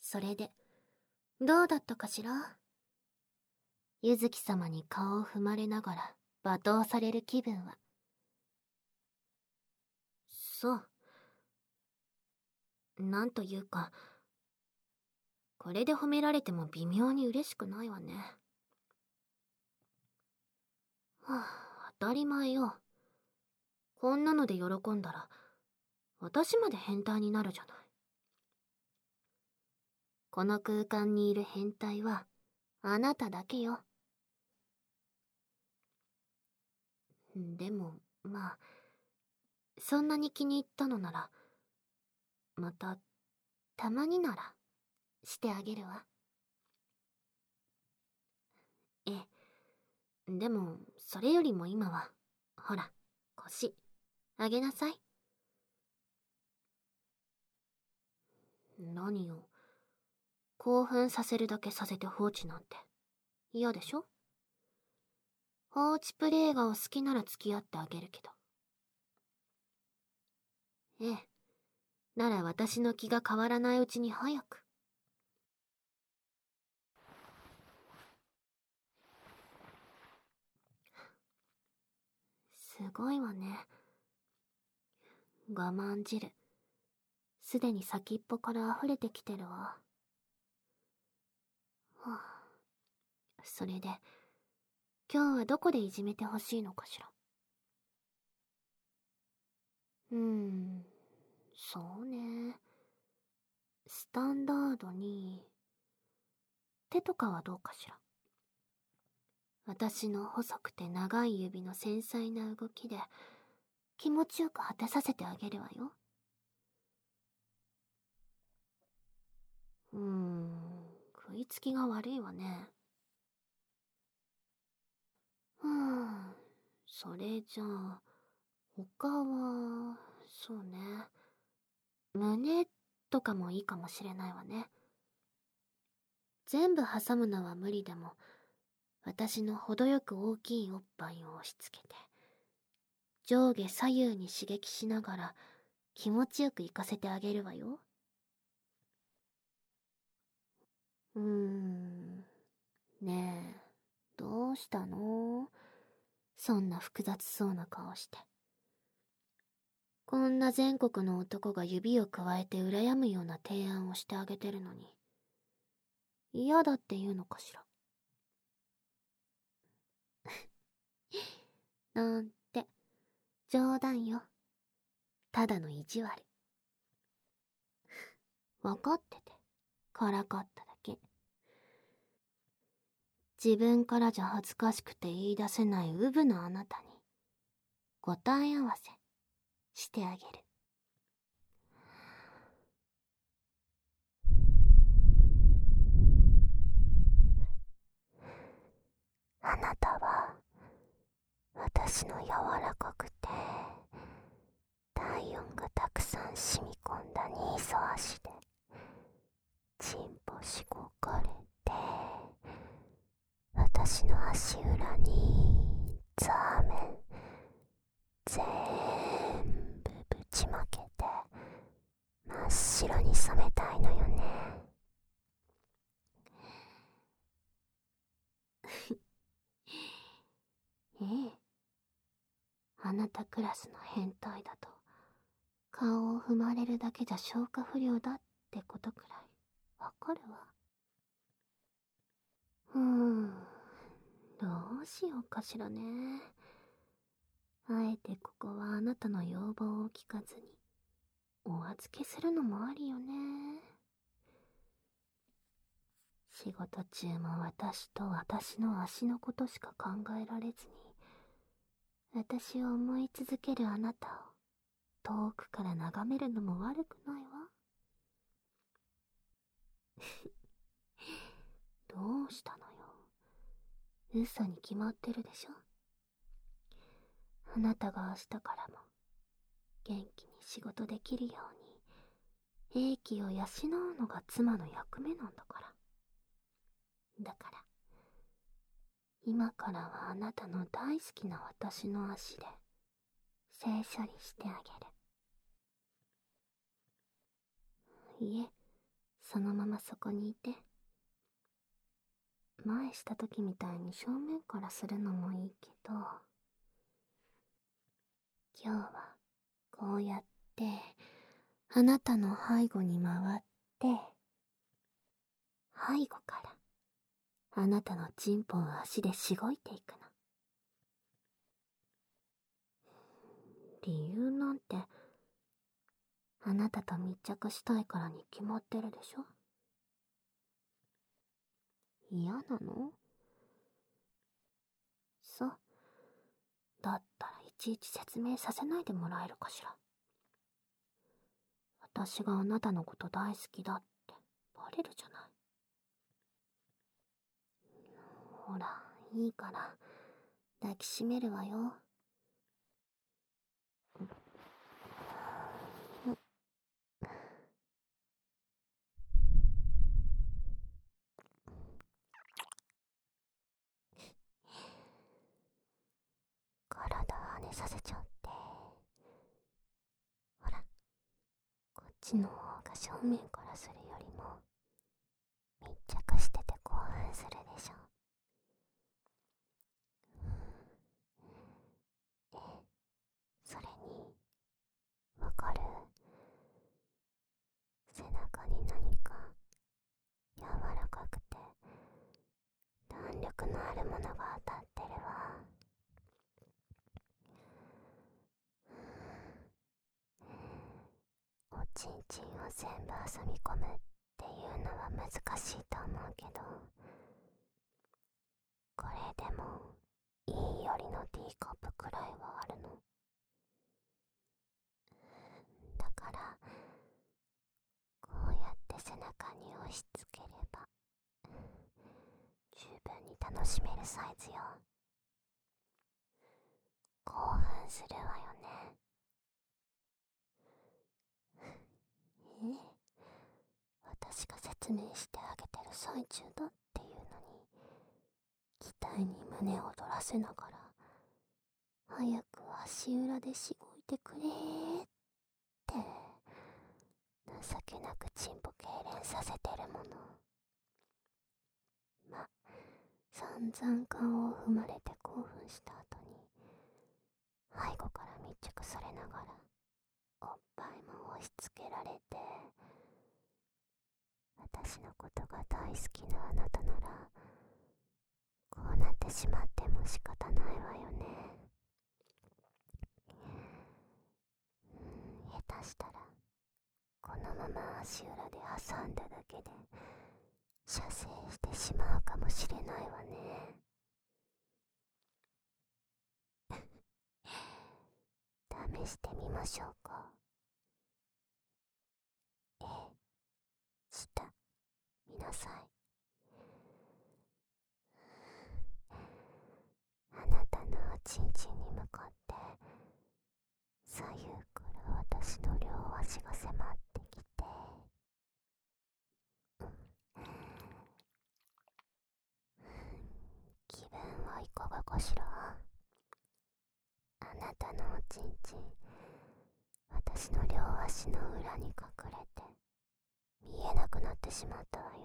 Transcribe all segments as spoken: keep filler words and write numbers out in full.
それで、どうだったかしら？柚月様に顔を踏まれながら罵倒される気分は。そう。なんというか、これで褒められても微妙に嬉しくないわね。はあ、当たり前よ。こんなので喜んだら、私まで変態になるじゃない。この空間にいる変態は、あなただけよ。でも、まあ、そんなに気に入ったのなら、また、たまになら、してあげるわ。ええ。でも、それよりも今は、ほら、腰、あげなさい。何よ。興奮させるだけさせて放置なんて、嫌でしょ？放置プレイがお好きなら付き合ってあげるけど。ええ。なら私の気が変わらないうちに早く。すごいわね。我慢汁。すでに先っぽから溢れてきてるわ。はあ、それで、今日はどこでいじめてほしいのかしら。うーん、そうね。スタンダードに、手とかはどうかしら。私の細くて長い指の繊細な動きで、気持ちよく果てさせてあげるわよ。うーん、食いつきが悪いわね。うーん、それじゃあ、他は、そうね。胸とかもいいかもしれないわね。全部挟むのは無理でも、私の程よく大きいおっぱいを押し付けて、上下左右に刺激しながら気持ちよく行かせてあげるわよ。うーん、ねえ、どうしたの？そんな複雑そうな顔して。こんな全国の男が指をくわえて羨むような提案をしてあげてるのに、嫌だって言うのかしら。なんて、冗談よ。ただの意地悪。わかってて、からかっただけ。自分からじゃ恥ずかしくて言い出せないうぶなあなたに、答え合わせしてあげる。あなたは、私の柔らかくて、体温がたくさん染み込んだニーソ足で、チンポしごかれて、私の足裏にザーメン全部ぶちまけて真っ白に染めたいのよね。ええ、あなたクラスの変態だと顔を踏まれるだけじゃ消化不良だってことくらいわかるわ。うーん、どうしようかしらね。あえてここはあなたの要望を聞かずにお預けするのもありよね。仕事中も私と私の足のことしか考えられずに、私を思い続けるあなたを遠くから眺めるのも悪くないわ。どうしたのよ。嘘に決まってるでしょ。あなたが明日からも元気に仕事できるように英気を養うのが妻の役目なんだから。だから今からはあなたの大好きな私の足で性処理してあげる。いえ、 そのままそこにいて。前した時みたいに正面からするのもいいけど、今日はこうやってあなたの背後に回って、背後からあなたのチンポを足でしごいていくの。理由なんて、あなたと密着したいからに決まってるでしょ。嫌なの？そう。だったらいちいち説明させないでもらえるかしら。私があなたのこと大好きだってバレるじゃない。ほら、いいから抱きしめるわよ。体跳ねさせちゃって。ほら、こっちの方が正面からするよりも密着してて興奮するでしょ。え、それに、わかる？背中に何か柔らかくて弾力のあるものが当たってるわ。おちんちんを全部挟み込むっていうのは難しいと思うけど、これでもいいよりのティーカップくらいはあるの。だからこうやって背中に押し付ければ十分に楽しめるサイズよ。興奮するわよね。え、私が説明してあげてる最中だっていうのに、期待に胸を躍らせながら早く足裏でしごいてくれーって情けなくチンポ痙攣させてるもの。ま、散々顔を踏まれて興奮した後に背後から密着されながらおっぱいも押し付けられて、私のことが大好きなあなたならこうなってしまっても仕方ないわよね。うん、下手したらこのまま足裏で挟んだだけで射精してしまうかもしれないわね。試してみましょうか。ええ、下見なさい。あなたのおちんちんに向かって左右から私の両足が迫ってきて、気分はいかがかしら。あなたのおちんちん、私の両足の裏に隠れて見えなくなってしまったわよ。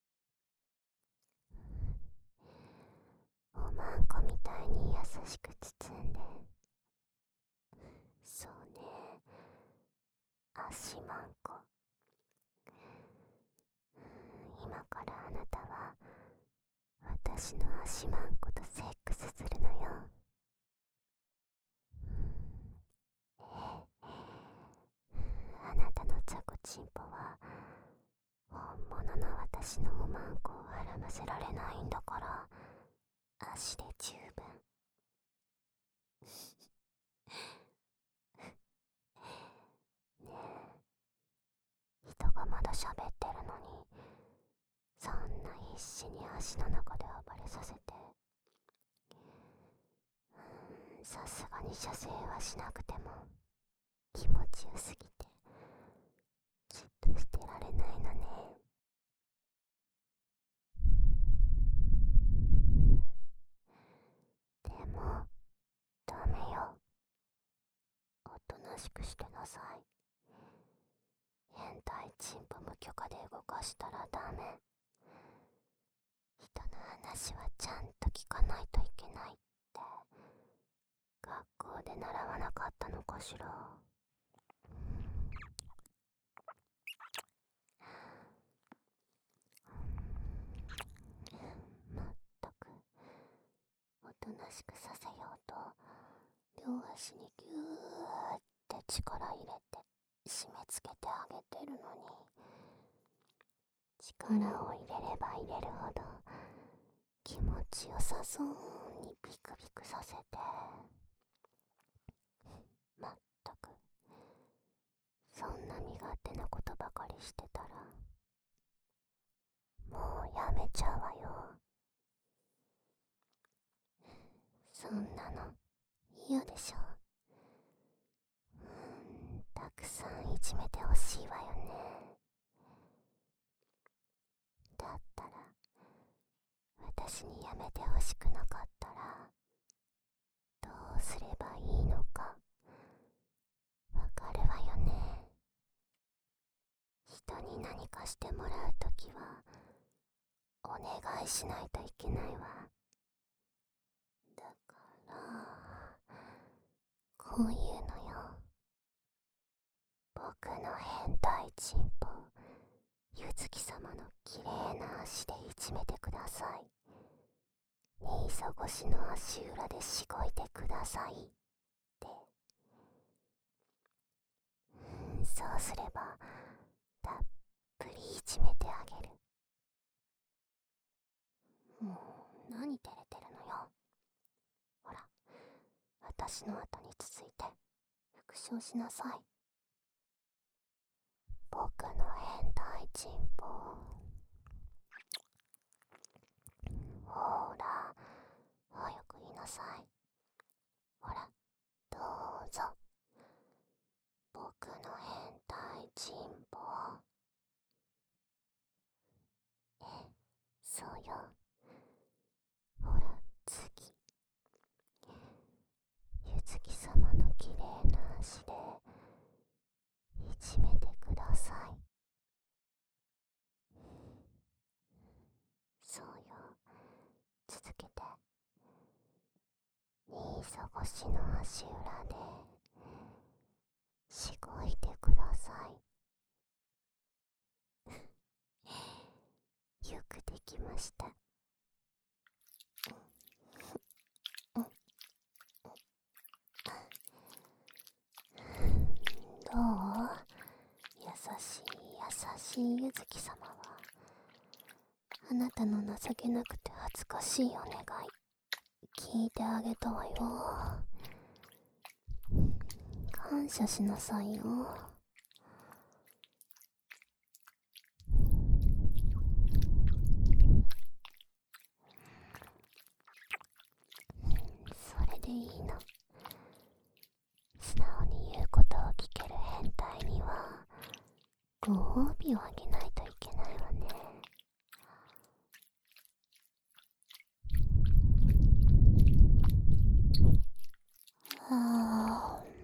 おまんこみたいに優しく包んで。そうね、足まんこ。今からあなたは私の足まんことセックスするのよ。あなたのザコチンポは本物の私のおまんこを絡ませられないんだから、足で十分。ねえ、人がまだ喋ってるのにそんな必死に足の中で暴れさせて、うーん、さすがに射精はしなくても気持ちよすぎてじっとしてられないのね。でもダメよ、おとなしくしてなさい。変態チンポ無許可で動かしたらダメ。人の話はちゃんと聞かないといけないって学校で習わなかったのかしら。まったく、おとなしくさせようと両足にギューって力入れて締め付けてあげてるのに、力を入れれば入れるほど気持ちよさそうにビクビクさせて、まったくそんな身勝手なことばかりしてたらもうやめちゃうわよ。そんなの嫌でしょ。うーん、たくさんいじめてほしいわよね。だったら私にやめてほしくなかったらどうすればいいのかわかるわよね。人に何かしてもらうときはお願いしないといけないわ。だからこういうのよ。僕の変態チンポゆずき様のきれいな足でいじめてください。新磯越しの足裏でしごいてくださいって。うん、そうすればたっぷりいじめてあげる。もう何照れてるのよ。ほら、私の後に続いて復唱しなさい。僕の変態チンポ、ほら早く言いなさい。ほら、どうぞ。僕の変態チンポ。え、そうよ。ほら、次。ゆずき様のきれいな足でいじめてください。そうよ。続けて。新磯越しの足裏でしごいてください。よくできました。どう？優しい優しいゆずき様はあなたの情けなくて恥ずかしいお願い聞いてあげたわよ。感謝しなさいよ。それでいいの。素直に言うことを聞ける変態にはご褒美をあげないといけないわね。あー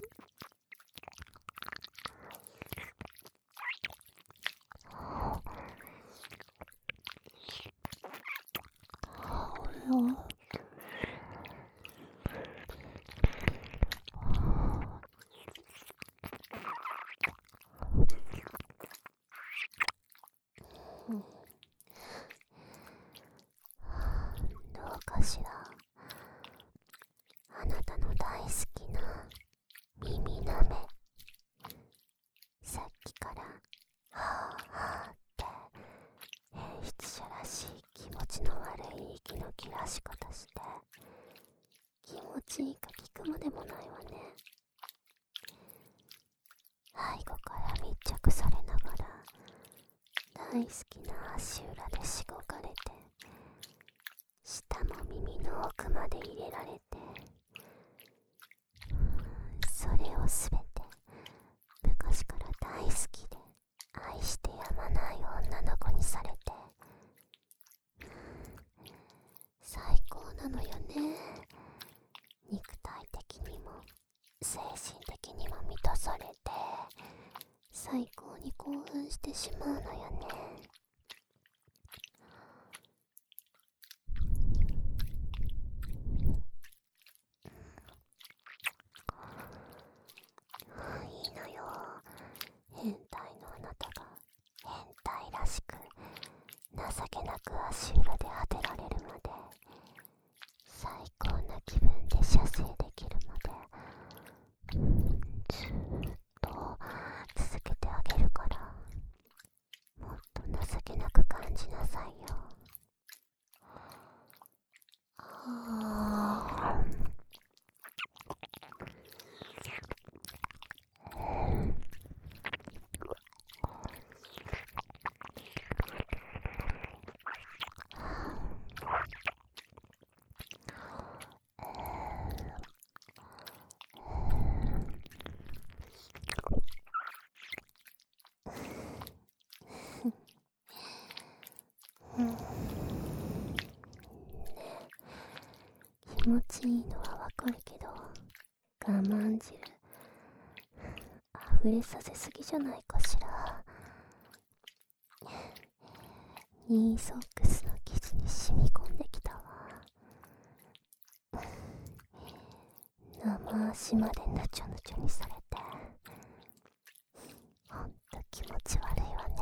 どうかしら。あなたの大好きな耳なめ、さっきからはぁはぁって変質者らしい気持ちの悪い息の切らし方して気持ちいいか聞くまでもないわね。背後から密着されながら大好きな足裏でしごかれて、舌も耳の奥まで入れられて、それをすべて昔から大好きで愛してやまない女の子にされて、最高なのよね。肉体的にも精神的にも満たされて最高に興奮してしまうのよね。 情けなく足裏で果てられるまで、最高な気分で射精できるまで、うん、ずーっと続けてあげるから、もっと情けなく感じなさいよ。はぁ、気持ちいいのはわかるけど、我慢汁溢れさせすぎじゃないかしら。ニーソックスの生地に染み込んできたわ。生足までぬちょぬちょにされて、ほんと気持ち悪いわね。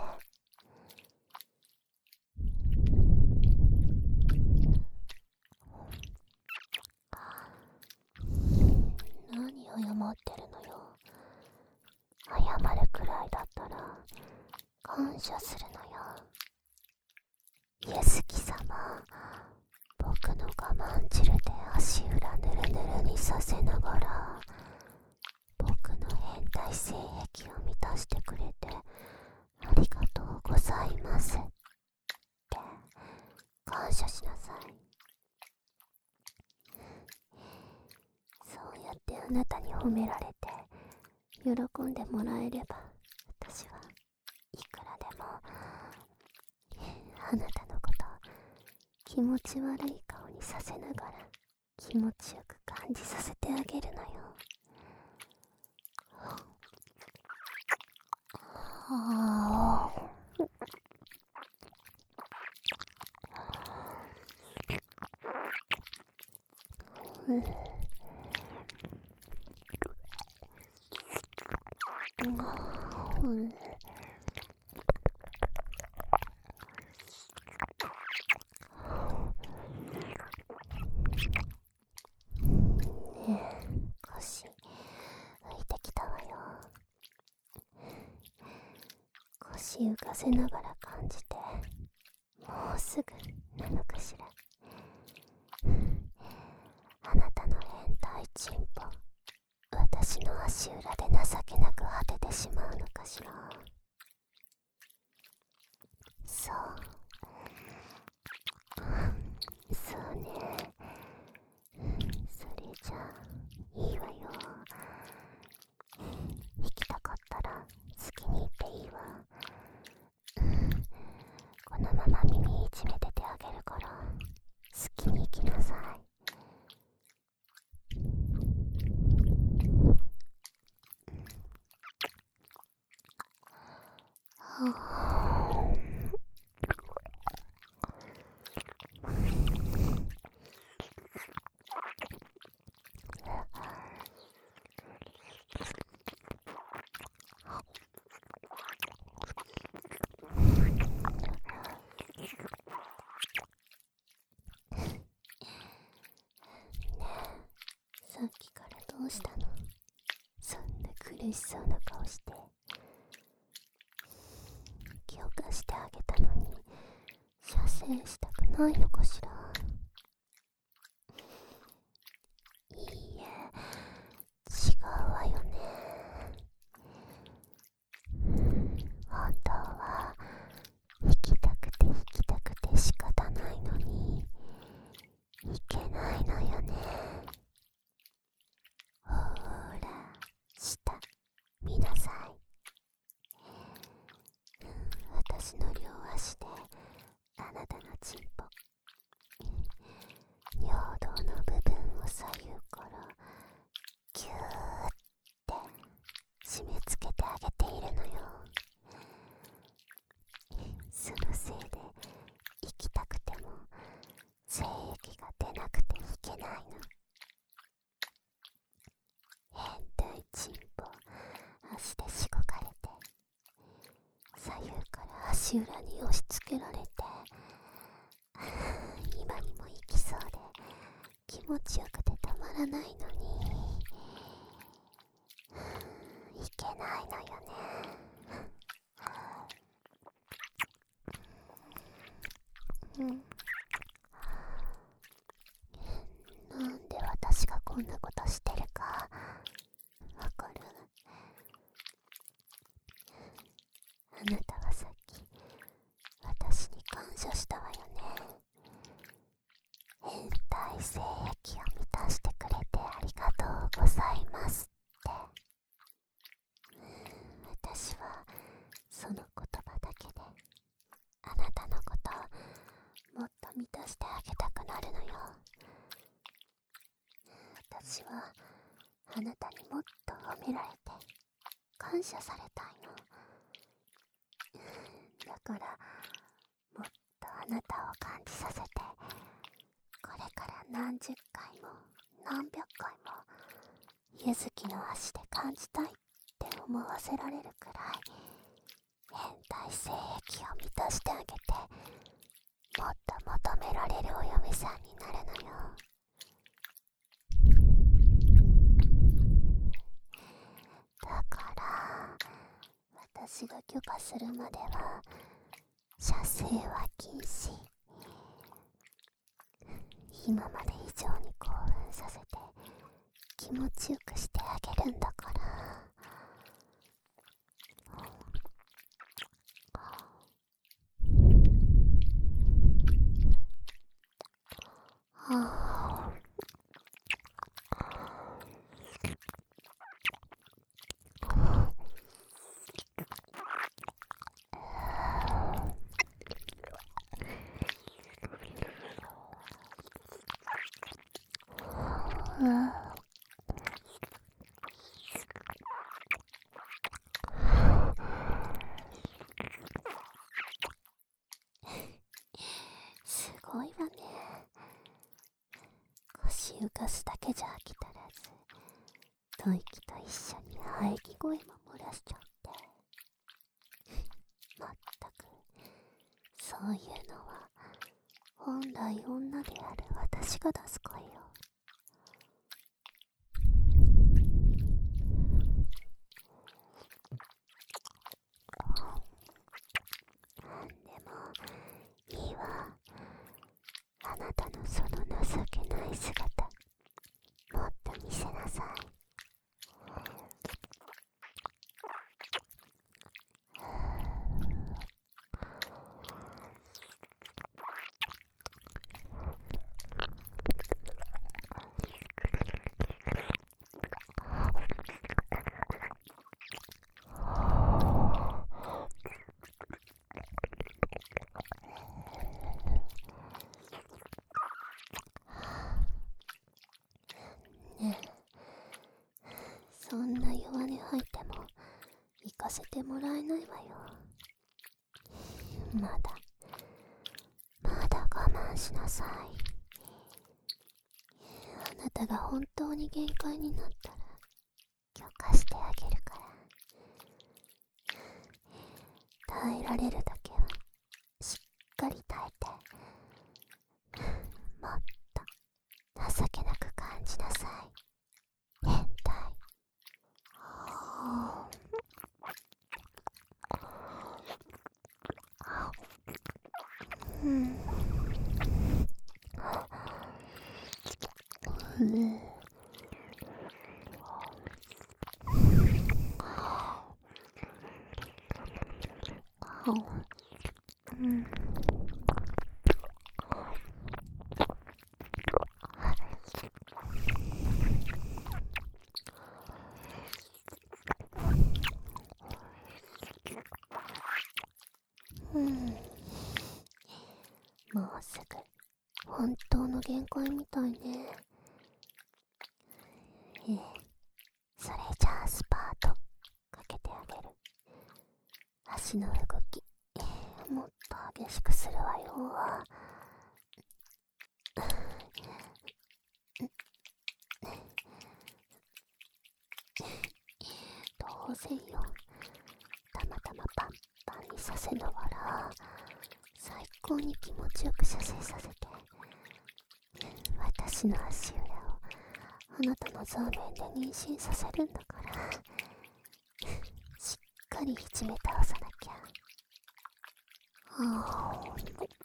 何謝ってるのよ。謝るくらいだったら感謝するのよ。イエスキ様、僕の我慢汁で足裏ぬるぬるにさせながら、僕の変態性癖を満たしてくれてありがとうございますって感謝しなさい。そうやってあなたに褒められて喜んでもらえれば、私はいくらでもあなたのこと気持ち悪い顔にさせながら気持ちよく感じさせてあげるのよ。はぁ、うん、うん、腰浮いてきたわよ。腰浮かせながら感じて、もうすぐなのかしら。あなたの変態チンポ、私の足裏で情けなく果ててしまうのかしら。そうそうね。それじゃあいいわよ。行きたかったら好きに行っていいわ。このまま耳いじめててあげるから好きに行きなさい。はぁ、さっきからどうしたの？そんな苦しそうな顔して。許可してあげたのに射精したくないのかしら。いいえ、違うわよね。本当は行きたくて行きたくて仕方ないのに行けないのよね。ほーら、下見なさい。私の両足であなたのチンポ、尿道の部分を左右からギューって締め付けてあげているのよ。そのせいで行きたくても精液が出なくて行けないの。変態チンポ、足でしごかれて左右から足裏に押し付けられて持ちよくてたまらないのにいけないのよね。うんなんで私がこんなことしてるかわかる？あなたはさっき私に感謝したわよね。変態性癖を満たしてくれてありがとうございますって。私はその言葉だけであなたのことをもっと満たしてあげたくなるのよ。私はあなたにもっと褒められて感謝されたいの。だからもっとあなたを感じさせて、これから何十回も何百回もゆずきの足で感じたいって思わせられるくらい変態性癖を満たしてあげて、もっと求められるお嫁さんになるのよ。だから私が許可するまでは射精は禁止。今まで以上に興奮させて気持ちよくしてあげるんだから。はあうんすごいわね。腰浮かすだけじゃ飽き足らず、吐息と一緒に喘ぎ声も漏らしちゃって。まったくそういうのは本来女である私が出す声よ。でもいいわ。あなたのその情けない姿もっと見せなさい。ねえ、そんな弱音吐いても行かせてもらえないわよ。まだまだ我慢しなさい。あなたが本当に限界になったら許可してあげるから。耐えられるだけはしっかり耐えて、もっと情けなく感じなさい。変態。うん。うんうんうん、もうすぐ本当の限界みたいね。ええ、それじゃあスパートかけてあげる。足の動きもっと激しくするわよ。当然よ。たまたまパンパンにさせながら最高に気持ちよく射精させて、私の足裏のザーメンで妊娠させるんだからしっかりいじめ倒さなきゃ。はあ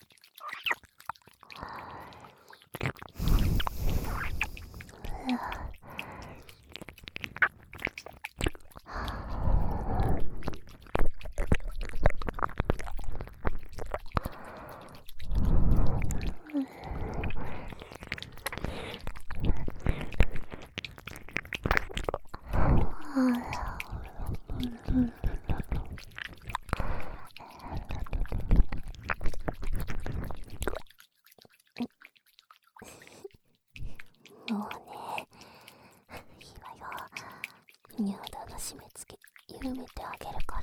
もうね、いいわよ。尿道の締め付け緩めてあげるから、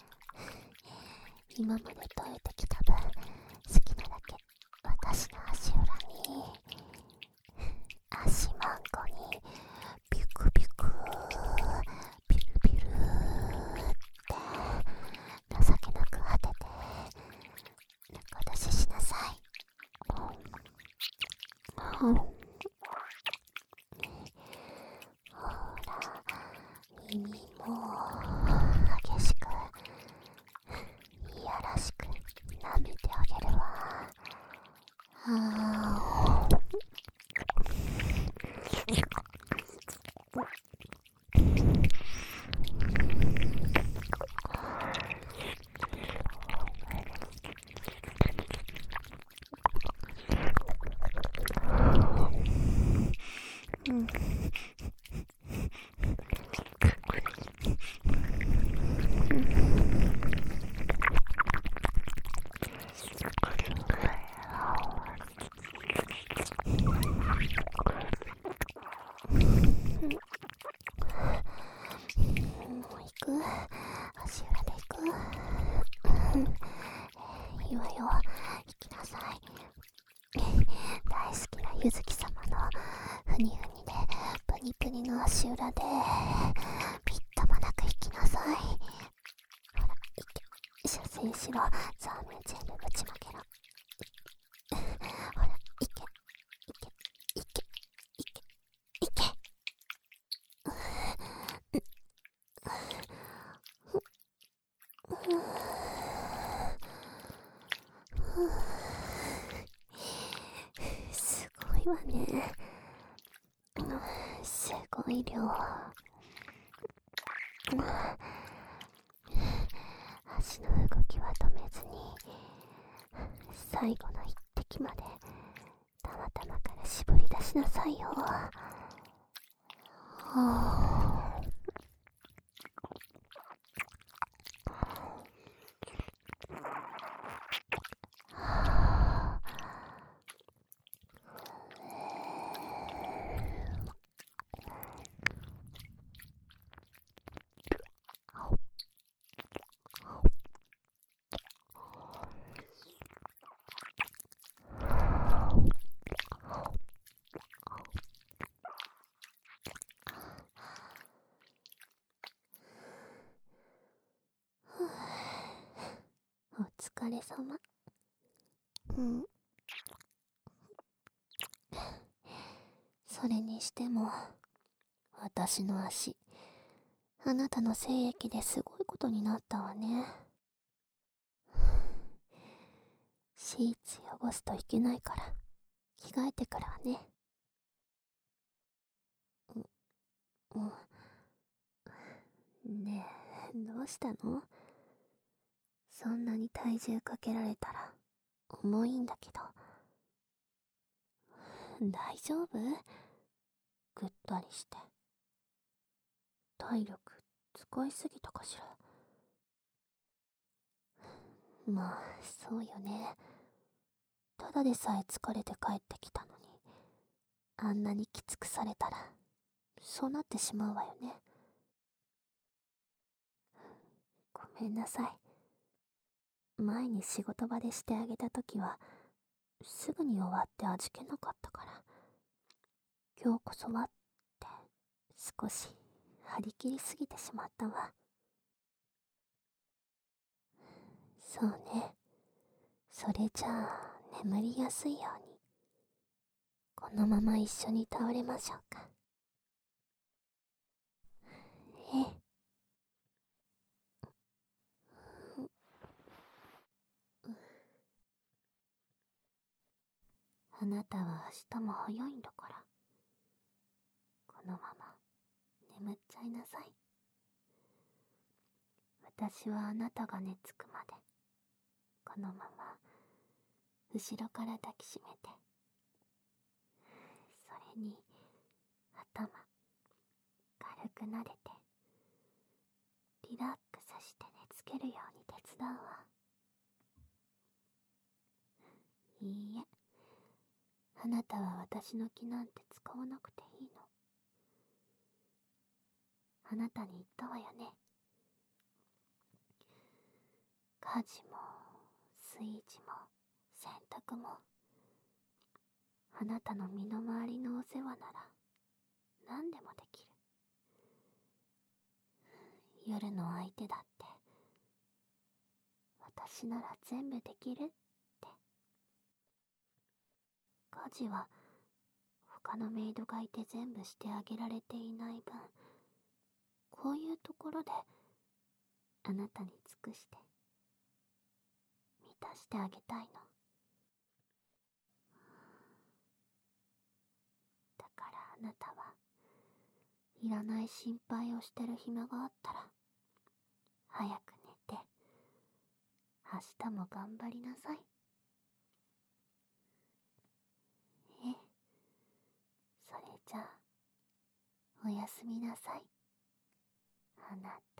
今まで耐えてきた分、好きなだけ私の足裏に、足マンコにビュクビュクビュルビュルって情けなく果てて仲出ししなさい。うん、ほら、耳も激しくいやらしく舐めてあげるわ。あーうん。もう行く？足裏で行く？いいわよ、行きなさい。大好きなゆずき様のふにふにでプニプニの足裏でみっともなく行きなさい。ほら、行け。射精しろ。ザーメン全部ぶちまけろ。ほら、行け。行け。行け。行け。行け。すごいわね。すごい量。足の動きは止めずに最後の一滴までたまたまから絞り出しなさいよ。はあ、お疲れ様。うん。それにしても私の足、あなたの精液ですごいことになったわね。シーツ汚すといけないから着替えてからはね。う、うん。ねえ、どうしたの？そんなに体重かけられたら重いんだけど。大丈夫？ぐったりして。体力使いすぎたかしら。まあ、そうよね。ただでさえ疲れて帰ってきたのに、あんなにきつくされたら、そうなってしまうわよね。ごめんなさい。前に仕事場でしてあげたときは、すぐに終わって味気なかったから、今日こそはって、少し張り切りすぎてしまったわ。そうね。それじゃあ、眠りやすいように、このまま一緒に倒れましょうか。 え、あなたは明日も早いんだから、このまま眠っちゃいなさい。私はあなたが寝つくまでこのまま後ろから抱きしめて、それに頭軽く撫でてリラックスして寝つけるように手伝うわ。いいえ、あなたは私の気なんて使わなくていいの。あなたに言ったわよね。家事も炊事も洗濯も、あなたの身の回りのお世話なら何でもできる。夜の相手だって私なら全部できるって。家事は他のメイドがいて全部してあげられていない分、こういうところであなたに尽くして満たしてあげたいの。だからあなたはいらない心配をしてる暇があったら早く寝て明日も頑張りなさい。え、それじゃあおやすみなさい、あなた。